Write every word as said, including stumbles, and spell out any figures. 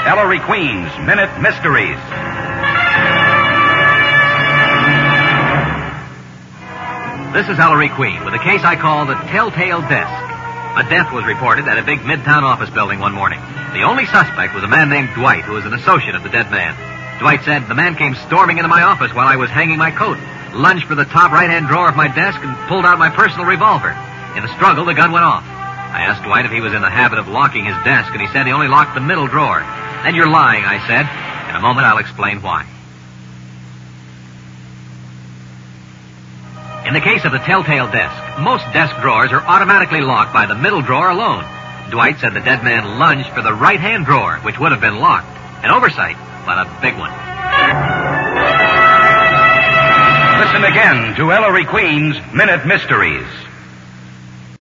Ellery Queen's Minute Mysteries. This is Ellery Queen with a case I call the Telltale Desk. A death was reported at a big midtown office building one morning. The only suspect was a man named Dwight, who was an associate of the dead man. Dwight said, the man came storming into my office while I was hanging my coat, lunged for the top right-hand drawer of my desk, and pulled out my personal revolver. In the struggle, the gun went off. I asked Dwight if he was in the habit of locking his desk, and he said he only locked the middle drawer. Then you're lying, I said. In a moment, I'll explain why. In the case of the Telltale Desk, most desk drawers are automatically locked by the middle drawer alone. Dwight said the dead man lunged for the right-hand drawer, which would have been locked. An oversight, but a big one. Listen again to Ellery Queen's Minute Mysteries.